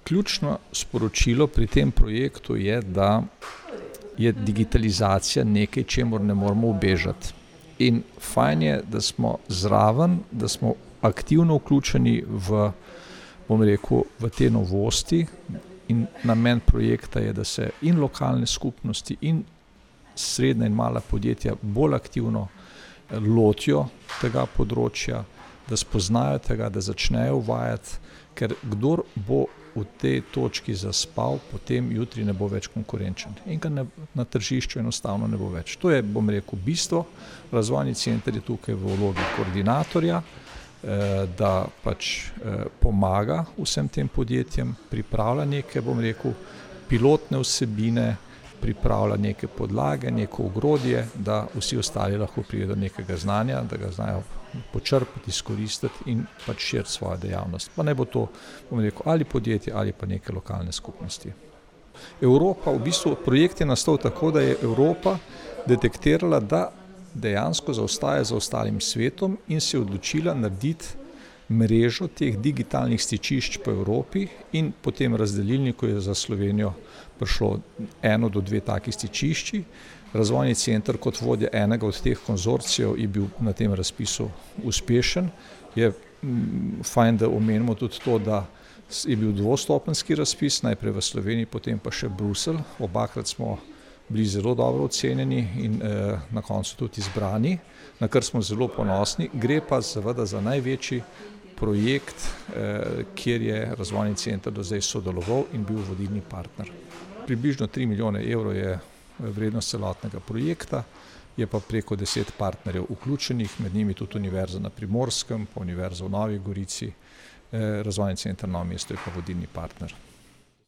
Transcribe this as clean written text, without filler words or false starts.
Ključno sporočilo pri tem projektu je, da je digitalizacija nekaj, čemur ne moremo ubežati. In fajn je, da smo zraven, da smo aktivno vključeni v te novosti, in namen projekta je, da se in lokalne skupnosti in srednja in mala podjetja bolj aktivno lotijo tega področja, da spoznajo tega, da začnejo uvajati, ker kdor bo v tej točki zaspal, potem jutri ne bo več konkurenčen in ga na tržišču enostavno ne bo več. To je, bistvo. Razvojni center je tukaj v vlogi koordinatorja, da pomaga vsem tem podjetjem, pripravlja neke, pilotne vsebine, pripravlja neke podlage, neko ogrodje, da vsi ostali lahko pridejo do nekega znanja, da ga znajo počrpati, izkoristiti in širiti svojo dejavnost. Pa naj bo to, ali podjetje ali pa neke lokalne skupnosti. Evropa, projekt je nastal tako, da je Evropa detektirala, da dejansko zaostaja za ostalim svetom in se je odločila narediti mrežo teh digitalnih stičišč po Evropi in potem razdelilniku je za Slovenijo prišlo 1 do 2 taki stičišči. Razvojni center kot vodja enega od teh konzorcijev je bil na tem razpisu uspešen. Je fajn, da omenimo tudi to, da je bil dvostopenjski razpis, najprej v Sloveniji, potem pa še Bruselj. Obakrat smo bili zelo dobro ocenjeni in na koncu tudi izbrani, na kar smo zelo ponosni. Gre pa seveda za največji projekt, kjer je Razvojni center do zdaj sodeloval in bil vodilni partner. Približno 3 milijone evrov je vrednost celotnega projekta, je pa preko 10 partnerjev vključenih, med njimi tudi Univerza na Primorskem, pa Univerza v Novi Gorici, Razvojni center Novo mesto je pa vodilni partner.